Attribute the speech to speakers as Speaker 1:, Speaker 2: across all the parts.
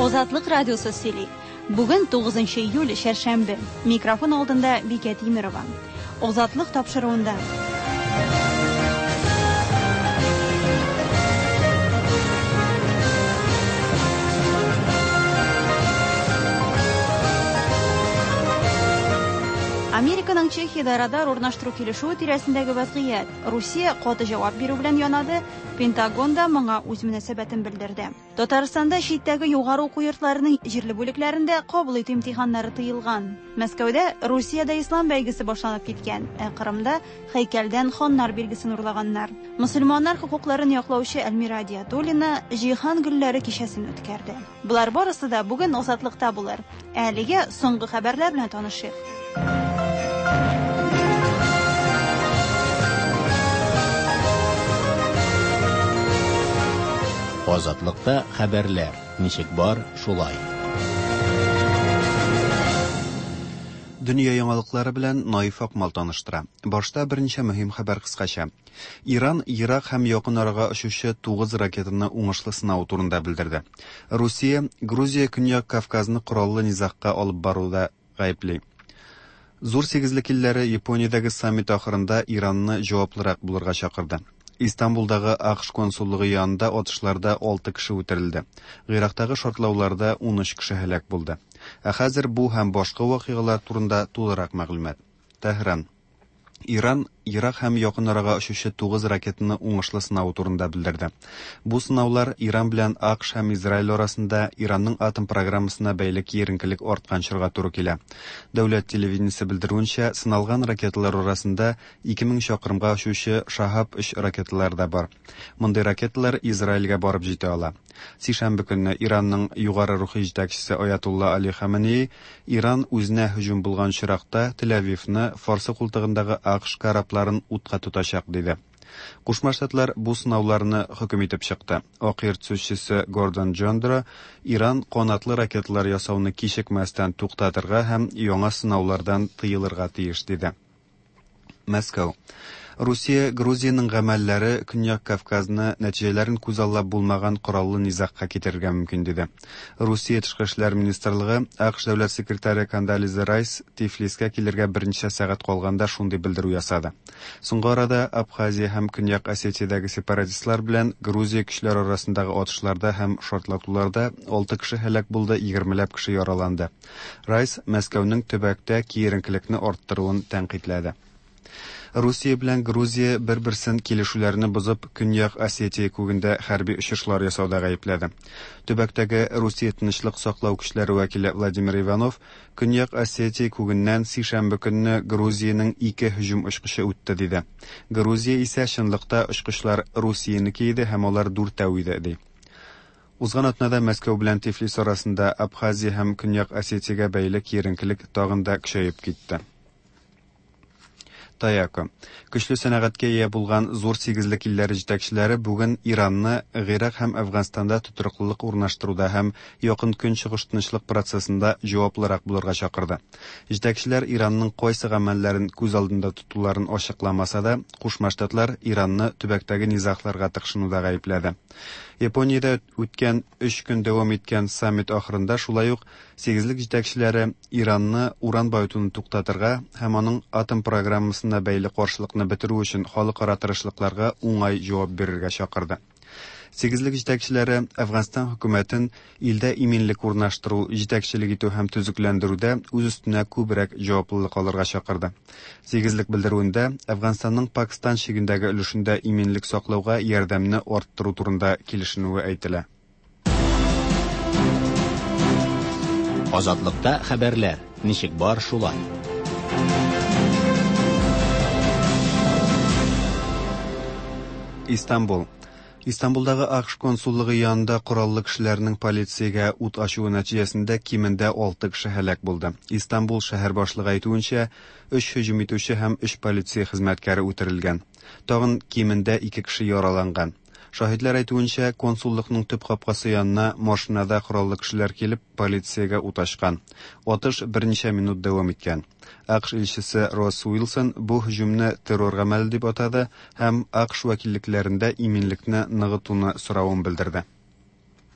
Speaker 1: Озатлык радиосы сөйли. Бүген 9 июль шәршәмбе. Микрофон алдында Бикә Тимерова. Озатлык тапшыруында. Американың Чехияда радар урнаштыру килешүе тирәсендәге вазгыять. Русия каты җавап бирү белән янады. Пентагонда моңа үз мөнәсәбәтен белдерде. Татарстанда читтәге югары уку йортларының җирле бүлекләрендә кабул итү имтиханнары тыелган. Мәскәүдә Русиядә ислам бәйгесе башланып киткән. Кырымда һәйкәлдән ханнар билгесен урлаганнар. Мөселманнар хукукларын яклаучы Әлмира Диатуллина җиһан гөлләре кичәсен үткәрде. Булар барысы да бүген Озатлыкта булыр. Әлегә соңгы хәбәрләр белән танышыйк.
Speaker 2: Азатлыкта хәбәрләр. Ничек бар, шулай.
Speaker 3: Дөнья яңалыклары белән Наиф Акмал таныштыра. Башта берничә мөһим хәбәр кыскача. Иран Ирак һәм якын арага очучы 9 ракетаны уңышлы сынау турында белдерде. Русия Грузия Көньяк Кавказны кораллы низагка алып баруда гаепли. Зур сигезлек илләре Япониядәге саммит ахырында Иранны җаваплырак булырга чакырды. Истанбулдагы АКШ консуллыгы янында атышларда 6 кеше үтерелде. Гыйрактагы шартлауларда 13 кеше һәлак булды. Хәзер бу һәм башка вакыйгалар турында тулырак мәгълүмат. Тәһран. Иран Ирак һәм якын арага очучы 9 ракетаны уңышлы сынау турында белдерде. Бу сынаулар Иран белән АКШ һәм Израиль арасында Иранның атом программасына бәйле киеренкелек арткан чорга туры килә. Дәүләт телевидениесе белдерүенчә, сыналган ракеталар арасында 2000 чакрымга очучы Шахаб-3 ракеталар да бар. Мондый ракеталар Израильгә барып җитә ала. Сишәмбе көнне Иранның югары рухи җитәкчесе Аятулла Али Хаменеи Иран үзенә һөҗүм булган чиракта Тель-Авивны Фарсы култыгындагы АКШ корабларын утка тутачак диде. Кушма Штатлар бу сынауларны хөкем итеп чыкты. Ак йорт сүзчесе Гордон Джондра Иран канатлы ракеталар ясауны кичекмәстән туктатырга һәм яңа сынаулардан тыелырга тиеш диде. Мәскәү. Русия Грузияның гамәлләре Көньяк Кавказны нәтиҗәләрен күзаллап булмаган кораллы низагка китергә мөмкин диде. Русия Тышкы эшләр министрлыгы АКШ дәүләт секретаре Кондолиза Райс Тифлискә килергә берничә сәгать калганда шундый белдерү ясады. Соңгы арада Абхазия һәм Көньяк Осетиядәге сепаратистлар белән Грузия көчләре арасындагы атышларда һәм шартлатуларда 6 кеше һәлак булды, 20ләп кеше яраланды. Райс Мәскәүнең төбәктә киеренкелекне арттыруын тәнкыйтьләде. Русия белән Грузия бер-берсен килешүләрне бозып, Көньяк Осетия күгендә хәрби очышлар ясауда гаепләде. Төбәктәге Русия тынычлык саклау көчләре вәкиле Владимир Иванов Көньяк Осетия күгеннән сишәмбе көнне Грузиянең 2 һөҗүм очкышы үтте диде. Грузия исә чынлыкта очкычлар Русиянеке иде һәм алар 4 иде ди. Узган атнада Мәскәү белән Тифлис арасында Абхазия һәм Көньяк Осетиягә бәйле киеренкелек тагын да көчәеп китте. Таяка. Көчле сәнәгатькә ия булган зур сигезлек илләре җитәкчеләре бүген Иранны Гыйрак һәм Әфганстанда тотрыклылык урнаштыруда һәм якын көнчыгыш тынычлык процессында җаваплырак булырга чакырды. Җитәкчеләр Иранның кайсы гамәлләрен күз алдында тутуларын ачыкламаса да, Кушма Штатлар Иранны төбәктәге низагларга тыкшынуда гаепләде. Япониядә үткән 3 көн дәвам иткән саммит ахырында шулай ук сигезлек җитәкчеләре Иранны уран баетуны туктатырга һәм аның атом программасына бәйле каршылыкны бетерү өчен халыкара тырышлыкларга уңай җавап бирергә чакырды. Сигезлек җитәкчеләре Әфганстан хөкүмәтен илдә иминлек урнаштыру, җитәкчелек итү һәм төзекләндерүдә үз өстенә күбрәк җаваплылык алырга чакырды. Сигезлек белдерүендә Әфганстанның Пакистан чигендәге өлешендә иминлек саклауга ярдәмне арттыру турында килешенүе әйтелә.
Speaker 2: Азатлыкта хәбәрләр. Ничек бар, шулай.
Speaker 3: Истанбул. Истанбулдагы АКШ консуллыгы янында кораллы кешеләрнең полициягә ут ачуы нәтиҗәсендә кимендә 6 кеше һәлак булды. Истанбул шәһәр башлыгы әйтүенчә, 3 һөҗүм итүче һәм 3 полиция хезмәткәре үтерелгән. Тагын кимендә 2 кеше яраланган. Шаһидлар әйтүенчә, консуллыкның төп капкасы янына машинада кораллы кешеләр килеп, полициягә ут ачкан. Атыш берничә минут дәвам иткән. АКШ илчесе Росс Уилсон бу һөҗүмне террор гамәл дип атады һәм АКШ вәкиллекләрендә иминлекне ныгытуны соравын белдерде.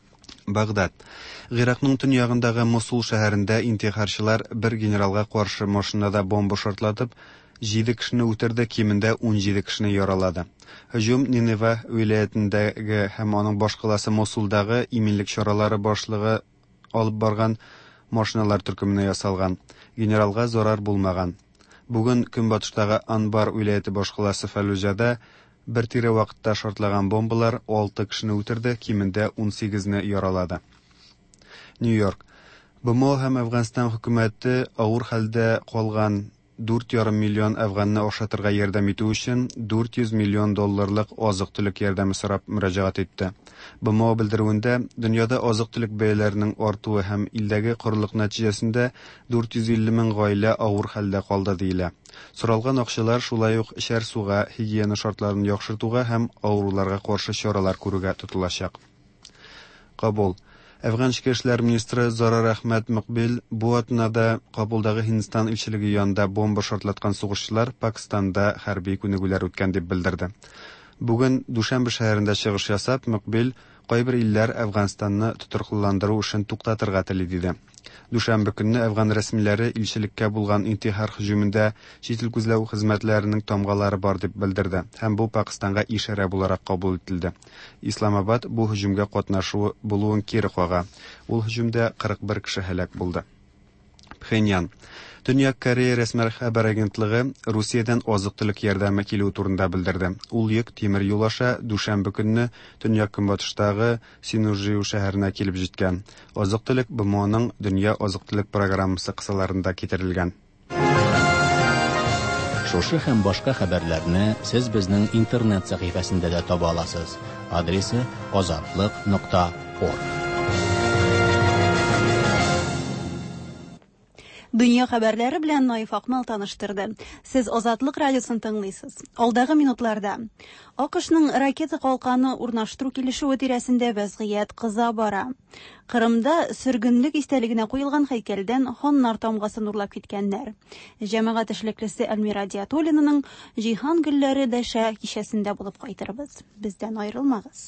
Speaker 3: Багдад. Гыйракның төньягындагы Мосул шәһәрендә интихарчылар бер генералга каршы машинада бомба шартлатып, 7 кешене үтерде, кимендә 17 кешене яралады. Һөҗүм Нинева вилаятендәге һәм аның башкаласы Мосулдагы иминлек чаралары башлыгы алып барган машиналар төркеменә ясалган. Генералга зарар булмаган. Бүген көнбатыштагы Анбар вилаяты башкаласы Фаллуҗада бер тире вакытта шартлаган бомбалар 6 кешене үтерде, кимендә 18-не яралады. Нью-Йорк. БМО һәм Әфганстан хөкүмәте авыр хәлдә калган 4,5 миллион әфганны ашатырга ярдәм итү өчен 400 миллион долларлык азык-төлек ярдәме сорап мөрәҗәгать итте. БМО белдерүендә, дөньяда азык-төлек бәяләренең артуы һәм илдәге корылык нәтиҗәсендә 450 мең гаилә авыр хәлдә калды диелә. Соралган акчалар шулай ук эчәр суга, гигиена шартларын яхшыртуга һәм авыруларга каршы чаралар күрүгә тотылачак. Кабул. Әфган эчке эшләр министры Зарар Әхмәт Мөкбил бу атнада Кабулдагы Һиндстан илчелеге янында бомба шартлаткан сугышчылар Пакистанда хәрби күнегүләр үткән дип белдерде. Бүген Душанбе шәһәрендә чыгыш ясап, Мөкбил кайбер илләр Әфганстанны тотрыкландыру өчен туктатырга тели диде. Душанбе көнне Әфган рәсмиләре илчелеккә булган интихар һөҗүмендә чит ил күзләү хезмәтләренең тамгалары бар дип белдерде һәм бу Пакистанга ишарә буларак кабул ителде. Исламабад бу һөҗүмгә катнашу булуын кире кага. Ул һөҗүмдә 41 кеше һәлак булды. Пхеньян. Төньяк Корея рәсми хәбәр агентлыгы Русиядән азык-төлек ярдәме килү турында белдерде. Ул йөк тимер юл аша Душанбе көнне төньяк көнбатыштагы Синужиу шәһәренә килеп җиткән. Азык-төлек БМОның дөнья азык-төлек программасы кысаларында китерелгән.
Speaker 2: Шушы һәм башка хәбәрләрне сез безнең интернет сәхифәсендә дә таба аласыз. Адресы azatlyk.org.
Speaker 1: Дөнья хәбәрләре белән Наиф Акмал таныштырды. Сез Азатлык радиосын тыңлыйсыз. Алдагы минутларда АКШның ракета калканы урнаштыру килешүе тирәсендә вәзгыять кыза бара. Кырымда сөргенлек истәлегенә куелган һәйкәлдән ханнар тамгасын урлап киткәннәр. Җәмәгать эшлеклесе Әлмира Диятуллинаның җиһан гөлләре дәшә кичәсендә булып кайтырбыз. Бездән аерылмагыз.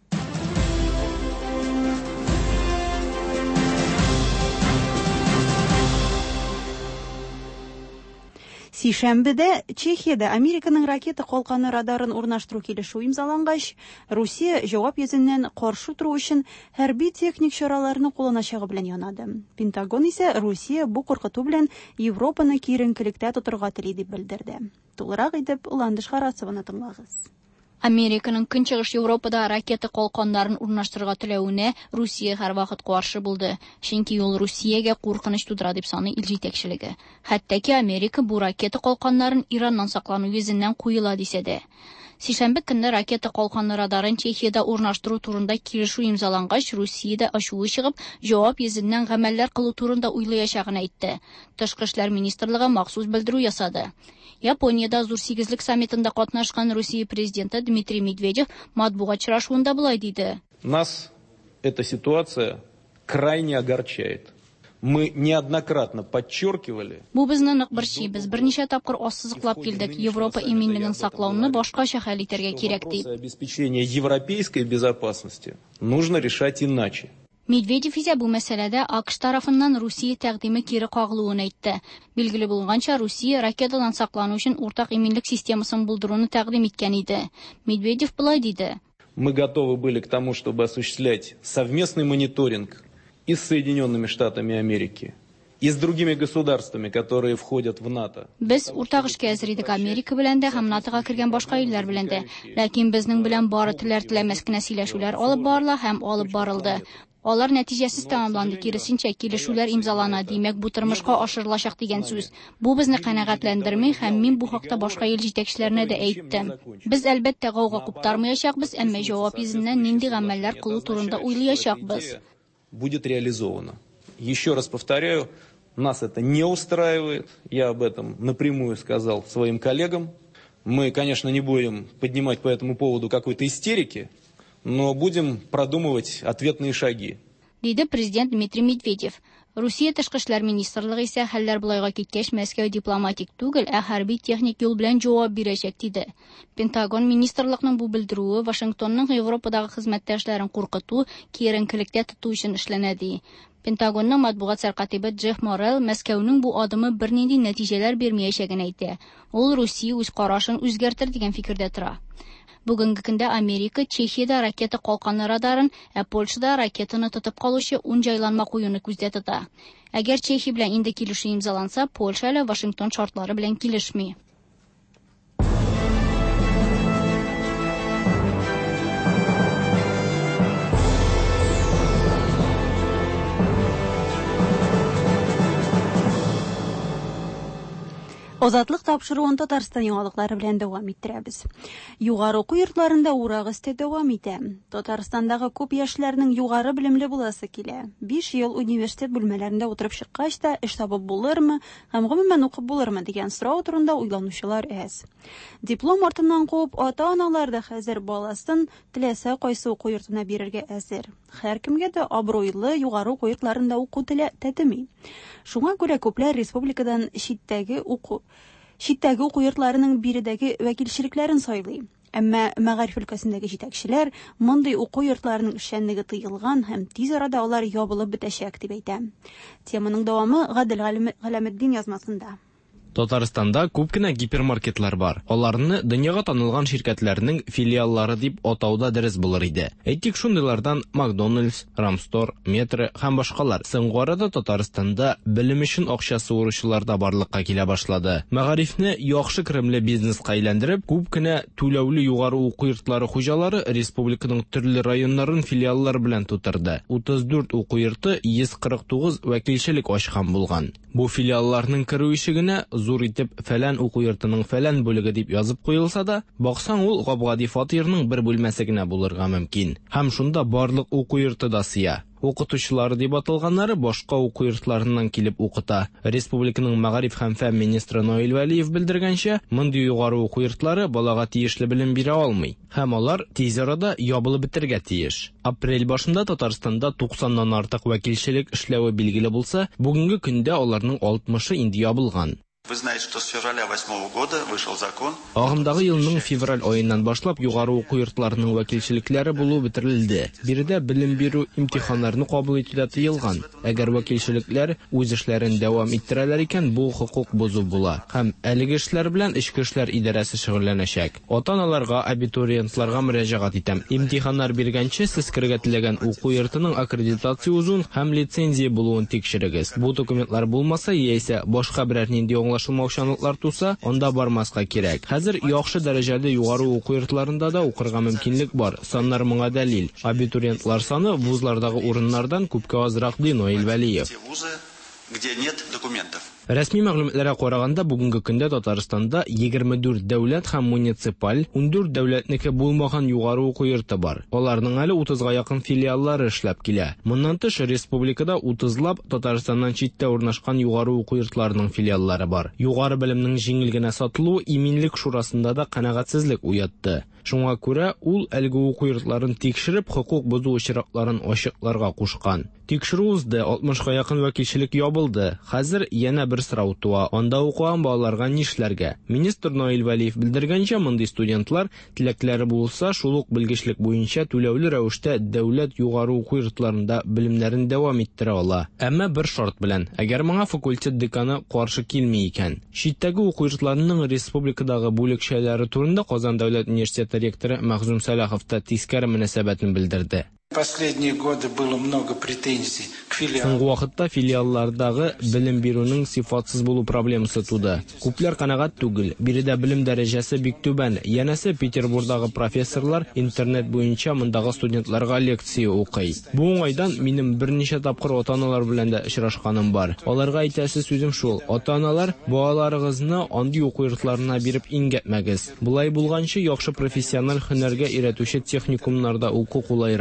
Speaker 1: Сишәмбедә Чехиядә Американың ракета калканы радарын урнаштыру килешүе имзалангач, Русия җавап йөзеннән каршы тору өчен хәрби техник чараларны кулланачагы белән янады. Пентагон исә Русия бу куркыту белән Европаны киеренкелектә тотырга тели дип белдерде. Тулырак итеп Уландыш Харасованы тыңлагыз.
Speaker 4: Американың Көнчыгыш Европада ракета калканнарын урнаштырырга теләвенә Русия һәрвакыт каршы булды. Чөнки ул Русиягә куркыныч тудыра дип саный ил җитәкчелеге. Хәтта Америка бу ракета калканнарын Ираннан саклану йөзеннән куела дисә дә. Сишәмбе көнне ракета калканы радарын Чехиядә урнаштыру турында килешү имзалангач, Русиядә ачуы чыгып, җавап йөзеннән гамәлләр кылу турында уйлаячагын әйтте. Тышкы эшләр министрлыгы махсус белдерү ясады. Япониядә Зур сигезлек саммитында катнашкан Русия президенты Дмитрий Медведев матбугат очрашуында булай диде.
Speaker 5: Нас эта ситуация крайне огорчает. Мы неоднократно подчеркивали.
Speaker 4: Бу безне нык борчый. Без берничә тапкыр ассызыклап килдек. Европа иминлеген саклауны башкача хәл итәргә кирәк дип.
Speaker 5: Обеспечение европейской безопасности нужно решать иначе.
Speaker 4: Медведев исә бу мәсьәләдә АКШ тарафыннан Русия тәкъдиме кире кагылуын әйтте. Билгеле булганча, Русия ракетадан саклану өчен уртак иминлек системасын булдыруны тәкъдим иткән иде. Медведев булай диде.
Speaker 5: Мы готовы были к тому, чтобы осуществлять совместный мониторинг и с Соединенными Штатами Америки, и с другими государствами, которые входят в НАТО.
Speaker 4: Без уртак эшкә әзер идек Америка белән дә һәм НАТОга кергән башка илләр белән дә. Ләкин безнең белән бары теләр-теләмәс кенә сөйләшүләр алып барыла һәм алып барылды. Алар нәтиҗәсез тәмамланды, киресенчә килешүләр имзалана, димәк бу тормышка ашырылачак дигән сүз. Бу безне канәгатьләндерми һәм мин бу хакта башка ил җитәкчеләренә дә әйттем. Без әлбәттә гауга куптармаячакбыз, әмма җавап йөзеннән нинди гамәлләр кылу турында уйлаячакбыз.
Speaker 5: Будет реализовано. Еще раз повторяю, нас это не устраивает. Я об этом напрямую сказал своим коллегам. Мы, конечно, не будем поднимать по этому поводу какой-то истерики, но будем продумывать ответные шаги.
Speaker 4: Диде президент Дмитрий Медведев. Русия тышкы эшләр министрлыгы исә хәлләр булайга киткәч Мәскәү дипломатик түгел, ә хәрби техник юл белән җавап бирәчәк диде. Пентагон министрлыкның бу белдерүе Вашингтонның Европадагы хезмәттәшләрен куркыту, киеренкелектә тоту өчен эшләнә ди. Пентагонның матбугат сәркатибы Джефф Моррелл Мәскәүнең бу адымы бернинди нәтиҗәләр бирмәячәген әйтә. Ул Русия үз карашын үзгәртер дигән фикердә тора. Бүгенге көндә Америка Чехиядә ракета калканы радарын, ә Польшада ракетаны тотып калучы 10 җайланма куюны күздә тота. Әгәр Чехия белән инде килешү имзаланса, Польша әле Вашингтон шартлары белән килешми.
Speaker 1: Азатлык тапшыруын Татарстан яңалыклары белән дәвам иттерәбез. Югары уку йортларында урак өсте дәвам итә. Татарстандагы күп яшьләрнең югары белемле буласы килә. 5 ел университет бүлмәләрендә утырып чыккач та, эш табып булырмы, һәм гомумән укып булырмы дигән сорау турында уйланучылар әз. Диплом артыннан куып, ата-аналар да хәзер баласын теләсә кайсы уку йортына бирергә әзер. Һәркемгә дә абруйлы югары уку йортларында уку тәтеми. Шуңа күрә күпләр республикадан читтәге уку йортларының биредәге вәкилчелекләрен сайлый. Әмма мәгариф өлкәсендәге җитәкчеләр мондый уку йортларының эшчәнлеге тыелган һәм тиз арада алар ябылып бетәчәк дип әйтә. Теманың дәвамы Гадел Галәметдин язмасында.
Speaker 6: Татарстанда күп кенә гипермаркетлар бар. Аларны дөньяга танылган ширкәтләрнең филиаллары дип атауда дөрес булыр иде. Әйтик, шундыйлардан Макдональдс, Рамстор, Метро һәм башкалар. Соңгы арада Татарстанда белем өчен акча суыручылар да барлыкка килә башлады. Мәгарифне яхшы керемле бизнеска әйләндереп, күп кенә түләүле югары уку йортлары хуҗалары республиканың төрле районнарын филиаллар белән тутырды. 34 уку йорты 149 вәкилчелек ачкан булган. Бу филиалларның керү ишегенә зур итеп фәлән уку йортының фәлән бүлеге дип язып куелса да, баксаң ул Габгади фатирның бер бүлмәсе генә булырга мөмкин. Һәм шунда барлык уку йорты да сыя. Укытучылары дип аталганнары башка уку йортларыннан килеп укыта. Республиканың мәгариф һәм фән министры Наил Вәлиев белдергәнчә, мондый югары уку йортлары балага тиешле белем бирә алмый, һәм алар тиз арада ябылып бетергә тиеш. Апрель башында Татарстанда 90ннан артык вәкилчелек эшләве билгеле булса, бүгенге көндә аларның 60-ы инде ябылган.
Speaker 7: Вы знаете, что с февраля 2008 года вышел закон.
Speaker 6: Агымдагы елның февраль аеннан башлап югары уку йортларының вәкилчелекләре булу бетерелде. Биредә белем бирү имтиханнарын кабул итүдә тыелган. Әгәр вәкилчелекләр үз эшләрен дәвам иттерәләр икән, бу хукук бозу була. Һәм әлеге эшләр белән Ичке эшләр идарәсе шөгыльләнәчәк. Ата-аналарга, абитуриентларга мөрәҗәгать итәм. Имтиханнар биргәнче сез кергә теләгән уку йортының аккредитация узуын һәм лицензия булуын тикшерегез. Бу документлар булмаса, яисә башка берәр нинди аңлашылмаучанлыклар туса, анда бармаска кирәк. Хәзер яхшы дәрәҗәдә югары уку йортларында да укырга мөмкинлек бар. Саннар моңа дәлил. Абитуриентлар саны вузлардагы урыннардан күпкә азрак ди Наил Вәлиев.
Speaker 7: Где нет документов.
Speaker 6: Рәсми мәгълүматларга караганда, бүгенге көндә Татарстанда 24 дәүләт һәм муниципаль, 14 дәүләтнеке булмаган югары уку йорты бар. Аларның әле 30-га якын филиаллары эшләп килә. Моннан тыш республикада 30лап Татарстаннан читтә урнашкан югары уку йортларының филиаллары бар. Югары белемнең җиңел генә сатылуы иминлек шурасында да канәгатьсезлек уятты. Шуңа күрә ул әлеге уку йортларын тикшереп, хукук бозу очракларын ачыкларга кушкан. Тикшерү узды, 60-га якын вәкилчелек ябылды. Хәзер янә бер сорау туа. Анда укыган балаларга нишләргә? Министр Наил Вәлиев белдергәнчә, мондый студентлар теләкләре булса, шул ук белгечлек буенча түләүле рәвештә дәүләт югары уку йортларында белемнәрен дәвам иттерә ала. Әмма бер шарт белән: әгәр моңа факультет деканы каршы килми икән. Читтәге уку йортларының республикадагы бүлекчәләре турында Казан дәүләт университеты ректоры Мәхзүм Сәлахов та тискәре мөнәсәбәтен белдерде.
Speaker 8: Последние годы было много претензий к филиалам.
Speaker 6: Соңгы вакытта филиаллардагы белем бирүнең сыйфатсыз булу проблемасы туды. Күпләр канагат түгел. Биредә белем дәрәҗәсе бик түбән. Янәсе Петербургдагы профессорлар интернет буенча мондагы студентларга лекция укый. Бу уңайдан минем берничә тапкыр ата-аналар белән дә очрашканым бар. Аларга әйтәсе сүзем шул: ата-аналар, балаларыгызны андый уку йортларына биреп иңгәтмәгез. Булай булганчы яхшы профессиональ һөнәргә өйрәтүче техникумнарда уку кулайрак.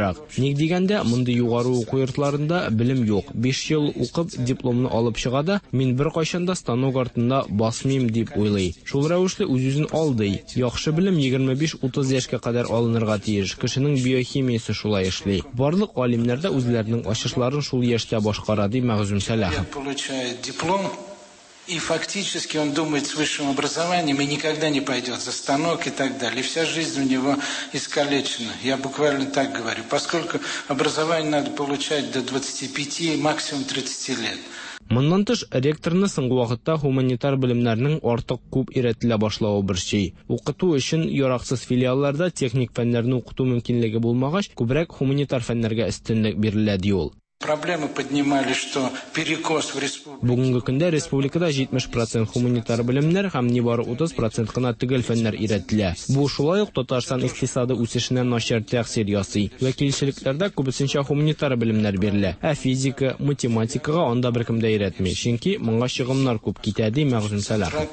Speaker 6: Ник дигәндә, мондый югары уку йортларында белем юк. 5 ел укып дипломны алып чыга да, мин бер кайчанда станок артында басмыйм дип уйлый. Шул рәвешле үз-үзен алдый. Яхшы белем 25-30 яшькә кадәр алынырга тиеш. Кешенең биохимиясе шулай эшли. Барлык галимнәр дә үзләренең ачышларын шул яшьтә башкара, ди Мәгъзүм Сәләхов.
Speaker 8: Получает диплом, и фактически он думает с высшим образованием и никогда не пойдет за станок и так далее. И вся жизнь у него искалечена. Я буквально так говорю. Поскольку образование надо получать до 25, максимум 30 лет.
Speaker 6: Моннан тыш, ректорны соңгы вакытта гуманитар белемнәрнең артык күп өйрәтелә башлавы борчый. Укыту өчен яраксыз филиалларда техник фәннәрне укыту мөмкинлеге булмагач, күбрәк гуманитар фәннәргә өстенлек бирелә, ди ул.
Speaker 8: Проблемы поднимали, что перекос в республике.
Speaker 6: Бүгенге көндә республикада 70% гуманитар белемнәр һәм нибары 30% гына төгәл фәннәр өйрәтелә. Бу шулай ук Татарстан икътисады үсешенә начар тәэсир ясый. Вәкилчелекләрдә күбесенчә гуманитар белемнәр бирелә. Ә физика, математикага анда беркем дә өйрәтми. Чөнки моңа чыгымнар күп китә, ди Мәгъзүм Сәләхов.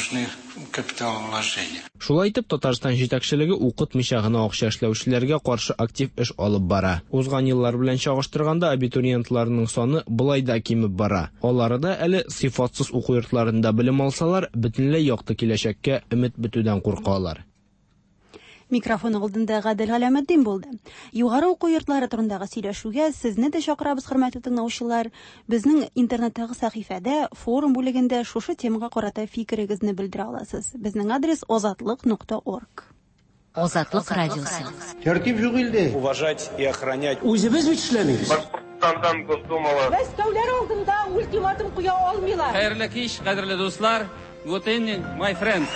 Speaker 6: Шулай итеп, Татарстан җитәкчелеге укытмыйча гына акча эшләүчеләргә каршы актив эш алып бара. Узган еллар белән чагыштырганда абитуриентларның саны былай да кимеп бара. Алары да әле сыйфатсыз уку йортларында белем алсалар, бөтенләй якты киләчәккә өмет бетүдән куркалар.
Speaker 1: Микрофон алдында Гадел Галәмәддин булды. Югары уку йортлары турындагы сөйләшүгә сезне дә чакырабыз, хөрмәтле тыңлаучылар. Безнең интернеттагы сәхифәдә, форум бүлегендә шушы темага карата фикерегезне белдерә аласыз. Безнең адрес озатлык.org.
Speaker 9: Азатлык радиосы.
Speaker 10: Тәртип юк илдә.
Speaker 5: Уважать и охранять.
Speaker 10: Үзебез бит эшләмибез.
Speaker 5: Башкортстандан Госдумала.
Speaker 11: Мәскәүләр алдында ультиматум куя алмыйлар.
Speaker 12: Хәерле кич, кадерле дуслар. Good evening, my friends.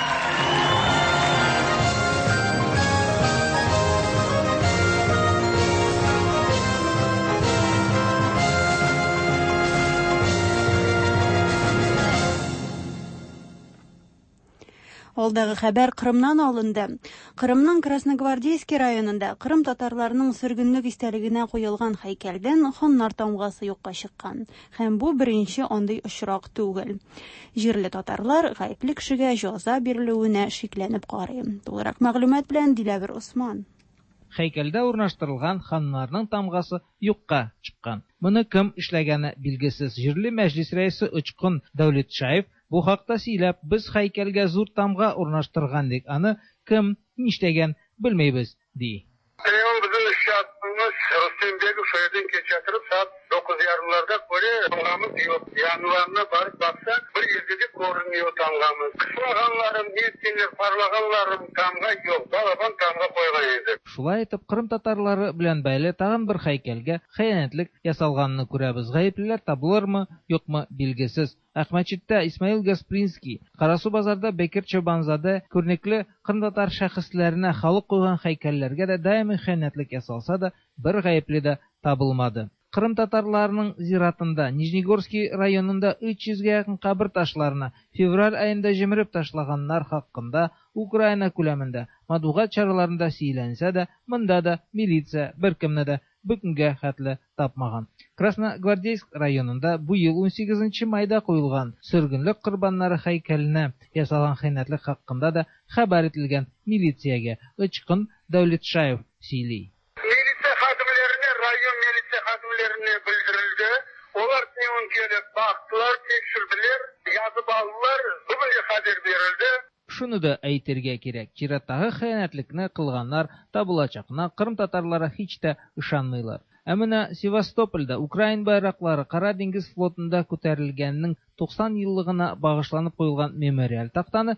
Speaker 1: Алдагы хәбәр Крымнан алынды. Крымның Красногвардейский районында Крым татарларының сөргенлек истәлегенә куелган һәйкәлдән ханнар тамгасы юкка чыккан. Һәм бу беренче андый очрак түгел. Җирле татарлар гаепле кешегә җәза бирелүенә шикләнеп карый. Тулырак мәгълүмат белән Диләвер Усман.
Speaker 13: Һәйкәлдә урнаштырылган ханнарның тамгасы юкка чыккан. Моны кем эшләгәне билгесез. Җирле мәҗлес рәисе Учкын Дәүлетшаев бу хакта сөйләп, без һәйкәлгә зур тамга урнаштырган дик, аны кем нишләгән белмәйбез, ди.
Speaker 14: Bizning ishchilarimiz Rustemбеков so'ydan kechirib soat 9:30larda ko'ra tamg'amiz yo'q. Yanvarni borib baksa bir yerda ko'rinib tamg'amiz. Qismag'anlarim, yetkinlik parlaganlarim tamg'a yo'q. Balaban tamg'a qo'ygan edi.
Speaker 13: Шулай итеп, Крым татарлары белән бәйле тагын бер һәйкәлгә хыянәтлек ясалганны күрәбез. Гаеплеләр табылырмы, юкмы билгесез. Әхмәтчиттә Исмаил Гаспринский, Карасу базарда Бекир Чобанзада күрнекле Крым татар шәхесләренә халык куйган һәйкәлләргә дә даими хыянәтлек ясалса да, бер гаепле дә табылмады. Крым татарларының зиратында Нижнегорский районында 300-гә якын кабер ташларына февраль айында җимереп ташлаганнар хакында Украина күләмендә матбугат чараларында сөйләнсә дә, монда да милиция беркемне дә бүгенгә хәтле тапмаган. Красногвардейск районында бу ел 18 майда куелган сөргенлек корбаннары һәйкәленә ясалган хыянәтлек хакында да хәбәр ителгән милициягә Учкын Дәүлетшаев сөйли.
Speaker 14: Милиция хатимләренә, район милиция хатимләренә белдерелде. Олар тион келеп бактылар, текшерделәр, язып алдылар, бүгенге хәбәр бирелде.
Speaker 13: Шуны да әйтергә кирәк. Чираттагы хыянәтлекне кылганнар табылачакна Крым татарлары һич тә ышанмыйлар. Ә менә Севастопольдә Украин байраклары Кара диңгез флотында күтәрелгәннең 90 еллыгына багышланып куелган мемориаль тактаны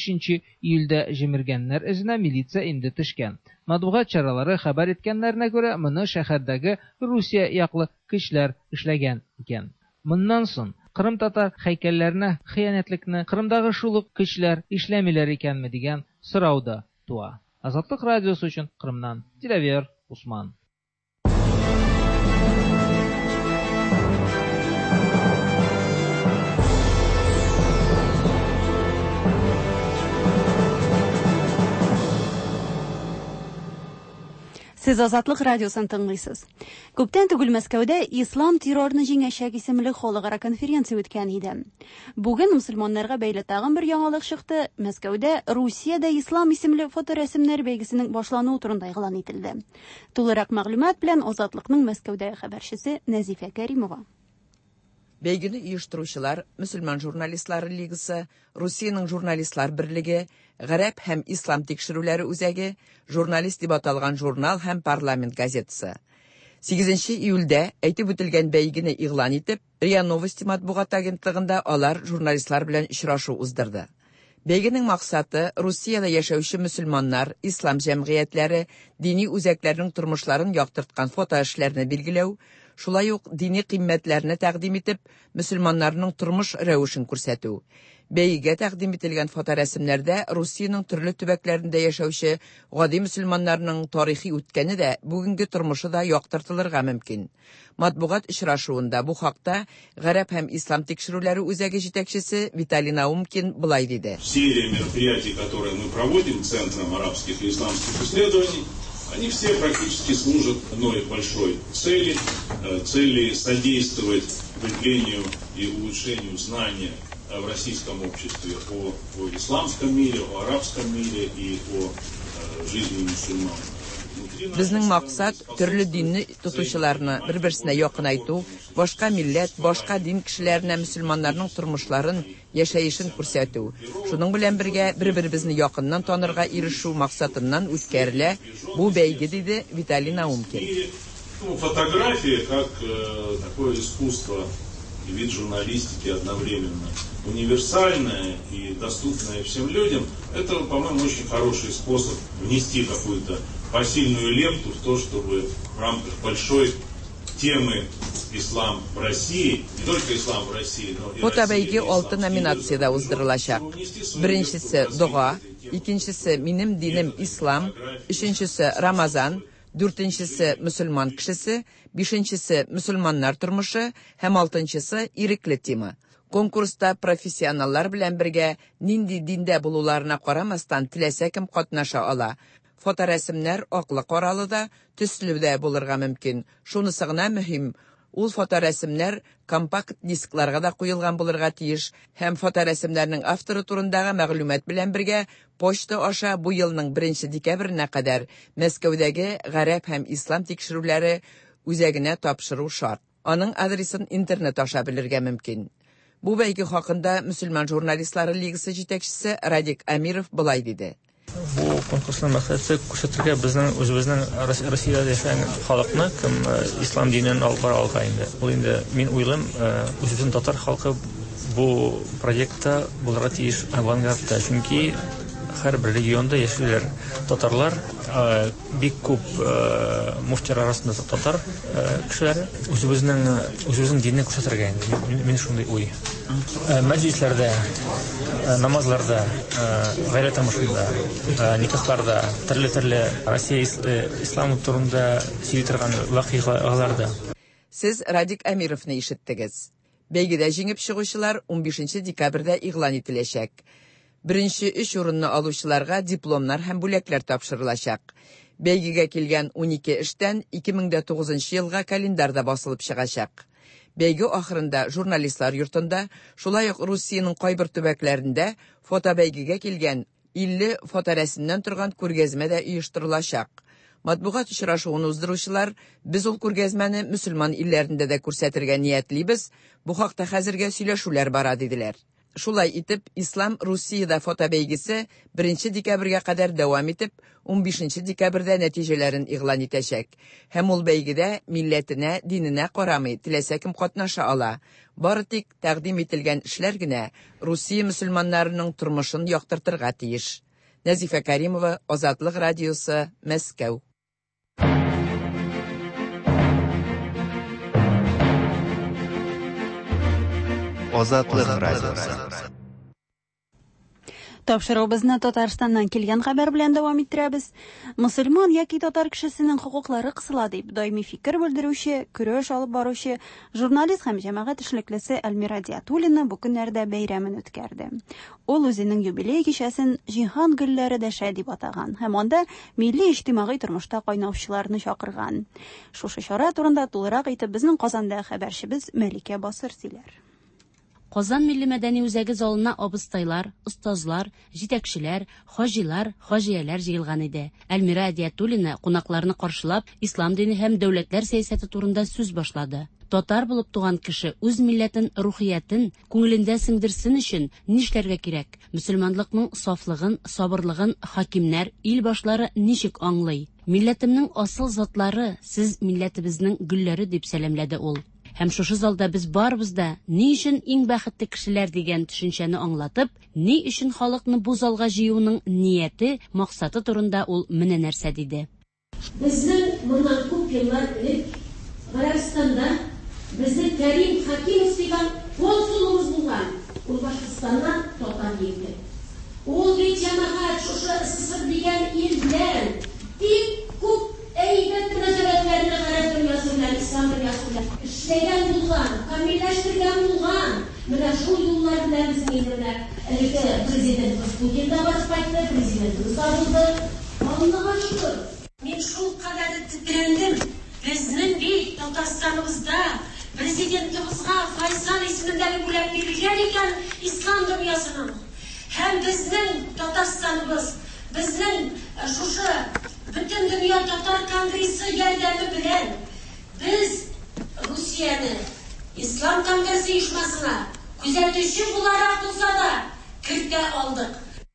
Speaker 13: 5 июльдә җимергәннәр эзенә милиция инде төшкән. Матбугат чаралары хәбәр иткәннәренә күрә, моны шәһәрдәге Русия яклы көчләр эшләгән икән. Моннан соң Крым татар һәйкәлләренә хыянәтлекне Крымдагы шулык көчләр эшләмиләр икәнме дигән сорау да туа. Азатлык радиосы өчен Крымнан Диләвер Усман.
Speaker 1: Сез Азатлык радиосын тыңлыйсыз. Күптән түгел Мәскәүдә Ислам террорны җиңәчәк исемле халыкара конференция үткән иде. Бүген мусульманнарга бәйле тагын бер яңалык чыкты. Мәскәүдә Русиядә Ислам исемле фоторәсемнәр бәйгесенең башлануы турында игълан ителде. Тулырак мәгълүмат белән Азатлыкның Мәскәүдәге хәбәрчесе Нәзифә Кәримова.
Speaker 15: Бәйгене оештыручылар Мөселман журналистлары лигасы, Русиянең журналистлар берлеге, Гарәп һәм Ислам тикшерүләре үзәге, журналист дип аталган журнал һәм парламент газетасы. 8 июльдә әйтеп үтелгән бәйгене игълан итеп, РИА Новости матбугат агентлыгында алар журналистлар белән очрашу уздырды. Бәйгенең максаты Русиядә яшәүче мөселманнар, ислам җәмгыятьләре, дини үзәкләрнең тормышларын яктырткан фото эшләрне билгеләү, шулай ук дини кыйммәтләрне тәкъдим итеп, мөселманнарның тормыш рәвешен күрсәтү. Бәйгегә тәкъдим ителгән фоторәсемнәрдә Русиянең төрле төбәкләрендә яшәүче гади мөселманнарның тарихи үткәне дә, бүгенге тормышы да яктыртылырга мөмкин. Матбугат очрашуында бу хакта Гарәп һәм Ислам тикшерүләре үзәге җитәкчесе Виталий Наумкин булай диде.
Speaker 16: Серия мероприятий, которые мы проводим Центром арабских и исламских исследований, они все практически служат одной большой цели содействовать укреплению и улучшению знания в российском обществе о исламском мире, о арабском мире и о жизни мусульман.
Speaker 15: Безнең максат төрле динне тотучыларны бер-берсенә якынайту, башка милләт, башка дин кешеләренә мөселманнарның тормышларын, яшәешен күрсәтү. Шуның белән бергә бер-беребезне якыннан танырга ирешү максатыннан үткәрелә бу бәйге, диде Виталий Наумкин.
Speaker 16: Фотография как такое искусство и вид журналистики одновременно универсальное и доступное всем людям, это, по-моему, очень хороший способ внести какую-то посильную лепту в то, чтобы в рамках большой темы ислам в России, не только ислам в России, но и
Speaker 15: Фотобәйге 6 номинациядә уздырылачак. Беренчесе дуга, икенчесе минем динем ислам, өченчесе Рамазан, дүртенчесе мөселман кешесе, бишенчесе мөселманнар тормышы һәм алтынчысы ирекле тема. Конкурста профессионаллар белән бергә нинди диндә булуларына карамастан теләсә кем катнаша ала. Фоторәсемнәр аклы-каралы да, төсле дә булырга мөмкин. Шунысы гына мөһим. Ул фоторәсемнәр компакт дискларга да куелган булырга тиеш һәм фоторәсемнәрнең авторы турындагы мәгълүмат белән бергә почта аша бу елның 1 декабренә кадәр Мәскәүдәге Гарәп һәм Ислам тикшерүләре үзәгенә тапшыру шарт. Аның адресын интернет аша белергә мөмкин. Бу бәйге хакында Мөселман журналистлары лигасы җитәкчесе Радик Амиров булай диде.
Speaker 17: Бу конкурсның максаты күрсәтергә безнең үзебезнең Россиядә яшәгән халыкны кем ислам динен алып бара алга инде. Ул инде мин уйлыйм, үзебезнең татар халкы бу проектта булырга тиеш авангардта, чөнки һәрбер регионда яшәүчеләр татарлар, бик күп муфтилар арасында татар кешеләре үзебезнең динне күрсәтергә инде. Мин шундый уй. Мәҗлесләрдә, намазларда, гайрәт тормышында, никахларда, төрле Россия исламы турында сөйли торган вакыйгаларда.
Speaker 15: Сез Радик Амировны ишеттегез. Бәйгедә җиңеп чыгучылар 15 декабрьдә игълан ителәчәк. Беренче 3 урынны алучыларга дипломнар һәм бүләкләр тапшырылачак. Бәйгегә килгән 12 эштән 2009 елга календарда басылып чыгачак. Бәйге ахырында журналистлар йортында, шулай ук Русиянең кайбер төбәкләрендә фотобәйгегә килгән 50 фоторәсемнән торган күргәзмә дә оештырылачак. Матбугат очрашуын уздыручылар, без ул күргәзмәне мөселман илләрендә дә күрсәтергә ниятлибез, бу хакта хәзергә сөйләшүләр бара диделәр. Шулай итеп, Ислам Русиядә фотобәйгесе 1 декабрьгә кадәр дәвам итеп, 15 декабрьдә нәтиҗәләрен игълан итәчәк. Һәм ул бәйгедә милләтенә, диненә карамый, теләсә кем катнаша ала. Бары тик тәкъдим ителгән эшләр генә Русия мөселманнарының тормышын яктыртырга тиеш. Нәзифә Кәримова, Азатлык радиосы, Мәскәү.
Speaker 3: Азатлык радиосы.
Speaker 1: Тапшыруыбызны Татарстаннан килгән хәбәр белән дәвам иттерәбез. Мөселман яки татар кешесенең хокуклары кысыла дип даими фикер белдерүче, көрәш алып баручы журналист һәм җәмәгать эшлеклесе Әлмира Диятуллина бу көннәрдә бәйрәмен үткәрде. Ул үзенең юбилей кичәсен Җиһан гөлләре дәшә дип атаган һәм анда милли иҗтимагый тормышта кайнаучыларны чакырган. Шушы чара турында тулырак әйтеп безнең Казанда хәбәрчебез Мәликә Басыр сөйләр.
Speaker 18: Казан милли мәдәни үзәге залына абыстайлар, остазлар, җитәкчеләр, хаҗилар, хаҗияләр җыелган иде. Әлмира Диятуллина кунакларны каршылап, ислам дине һәм дәүләтләр сәясәте турында сүз башлады. Татар булып туган кеше үз милләтен, рухиятен күңелендә сеңдерсен өчен нишләргә кирәк? Мөселманлыкның сафлыгын, сабырлыгын хакимнәр, ил башлары ничек аңлый? Милләтемнең асыл затлары, сез милләтебезнең гөлләре дип сәламләде ул. Һәм шушы залда без барбыз да ни өчен иң бәхетле кешеләр дигән төшенчәне аңлатып, ни өчен халыкны бу залга җыюның нияте, максаты турында ул менә нәрсә диде.
Speaker 19: Безнең моннан күп еллар элек Гарәбстанда безнең Кәрим Хакимов дигән консулыбыз булган. Ул Башкортстаннан татар егет. Ул бит җәмәгать шушы СССР дигән ил белән бик күп әйбәт мөнәсәбәтләрне гарәп дөньясы белән, ислам дөньясы белән эшләгән булган, камилләштергән булган. Менә шул юллар белән безнең әлеге президент Путин да барып кайтты, президентыбыз да булды. Аллага шөкер. Мин шул кадәр тетрәндем. Безнең бит Татарстаныбызда президентыбызга Файсал исемендәге бүләк бирелгән икән ислам дөньясының. Һәм безнең Татарстаныбыз, безнең шушы Bütün dünya Tatar Kongresi yardımı bilen biz Rusya'nı İslam Kongresi uyuşmasına күзәтүче буларак булса да кертә алдык.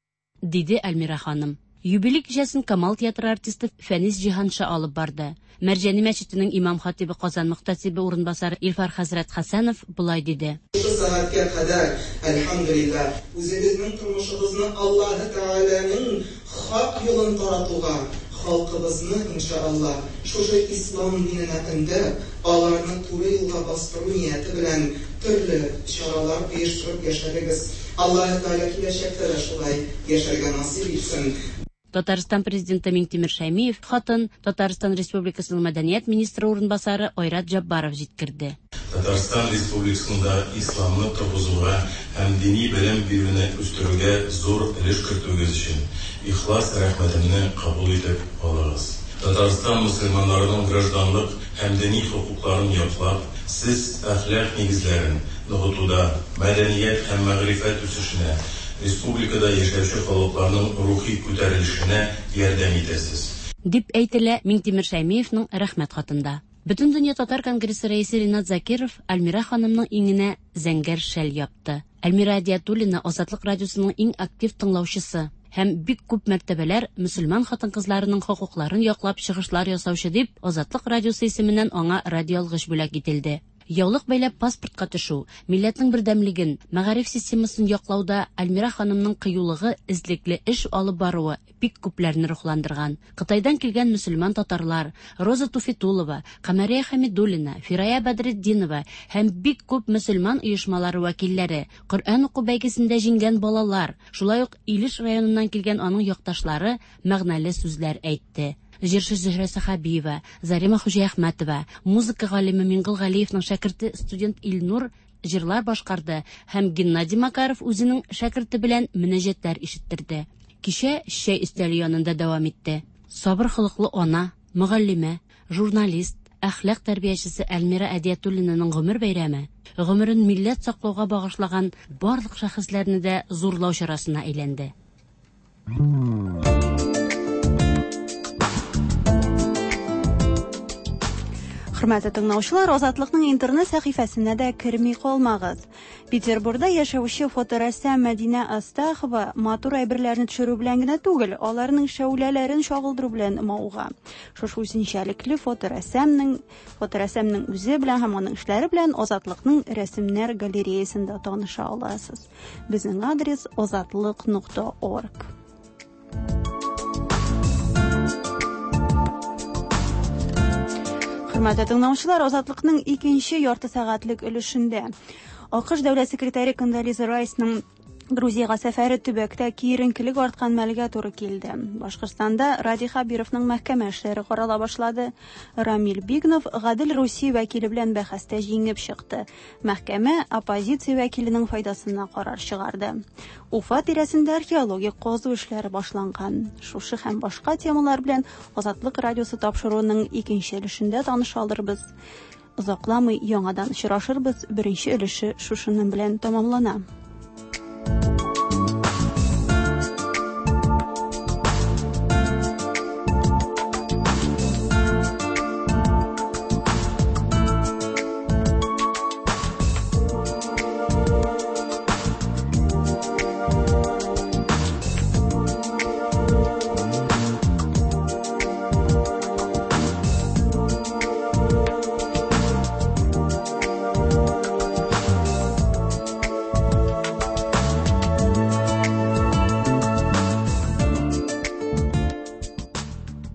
Speaker 18: Диде Әлмира ханым. Юбилей кичәсен Камал театры артисты Фәнис Җиһанша алып барды. Мәрҗани мәчетенең имам хатибы Казан мөхтәсибе урынбасары Илфар хәзрәт Хәсәнов булай диде.
Speaker 20: Шу сәгатькә кадәр әлхәмдүлилләh үзебезнең тормышыбызны Аллаһ Тәгаләнең хак юлын таратуга халкыбызны иншаллах шушы ислам диненә аларны туры юлга бастыру нияте белән төрле чаралар оештырып яшәрбез. Аллаһ Тәгалә киләчәктә дә шулай яшәргә насыйп итсен.
Speaker 18: Татарстан президенты Минтимер Шәймиев хатын Татарстан Республикасының мәдәният министры урынбасары Айрат Җаббаров җиткерде.
Speaker 21: Татарстан Республикасында исламны торгызуга һәм дини белем бирүне үстерүгә зур өлеш кертүегез өчен ихлас рәхмәтемне кабул итеп алыгыз. Татарстан мөселманнарының гражданлык һәм дини хокукларын яклап, сез әхлак нигезләрен ныгытуда, мәдәният һәм мәгърифәт үсешенә, республикада яшәүче халыкларның рухи күтәрелешенә ярдәм итәсез.
Speaker 18: Дип әйтелә Минтимер Шәймиевның рәхмәт хатында. Бөтен дөнья татар конгрессы рәисе Ринат Закиров Әлмира ханымның иңенә зәңгәр шәл япты. Әлмира Диятуллина Азатлык радиосының иң актив тыңлаучысы һәм бик күп мәртәбәләр мөселман хатын-кызларының хокукларын яклап чыгышлар ясаучы дип Азатлык радиосы исеменнән аңа радиоалгыш бүләк ителде. Яулык бәйләп паспортка төшү, милләтнең бердәмлеген, мәгариф системасын яклауда Әлмира ханымның кыюлыгы, излекле эш алып баруы бик күпләрне рухландырган. Кытайдан килгән мөселман татарлар, Роза Туфетулова, Камәрия Хәмидуллина, Фирая Бәдретдинова һәм бик күп мөселман оешмалары вәкилләре, Коръән уку бәйгесендә җиңгән балалар, шулай ук Илеш районыннан килгән аның якташлары мәгънәле сүзләр әйтте. Җырчы Зөһрә Сахабиева, Зарима Хуҗаәхмәтова, музыка галиме Мингол Галиевның шәкерте студент Илнур җырлар башкарды һәм Геннадий Макаров үзенең шәкерте белән мөнәҗәтләр ишеттерде. Кичә чәй өстәле янында дәвам итте. Сабыр холыклы ана, мөгаллимә, журналист, әхлак тәрбиячесе Әлмира Диятуллинаның гомер бәйрәме, гомерен милләт саклауга багышлаган барлык шәхесләрне дә зурлау чарасына әйләнде.
Speaker 1: Хөрмәтле тыңлаучылар, Азатлыкның интернет сәхифәсенә дә керми калмагыз. Петербургда яшәүче фоторәссам Мәдинә Астахова матур әйберләрне төшерү белән генә түгел, аларның шәүләләрен чагылдыру белән мауга. Шушы үзенчәлекле фоторәссамның үзе белән һәм аның эшләре белән Азатлыкның рәсемнәр галереясында таныша аласыз. Безнең адрес azatlyk.org. Хөрмәтле тыңлаучылар, Азатлыкның икенче ярты сәгатьлек өлешендә АКШ дәүләт секретаре Кондолиза Райсның Грузияга сәфәре төбәктә киеренкелек арткан мәлгә туры килде. Башкортстанда Ради Хабировның мәхкәмә эшләре карала башлады. Рамил Бигнов Гадел Русия вәкиле белән бәхәстә җиңеп чыкты. Мәхкәмә оппозиция вәкиленең файдасына карар чыгарды. Уфа тирәсендә археологик казу эшләре башланган. Шушы һәм башка темалар белән Азатлык радиосы тапшыруының икенче өлешендә таныша алырбыз. Озакламый яңадан очрашырбыз. Беренче өлеше шушының белән тамамлана.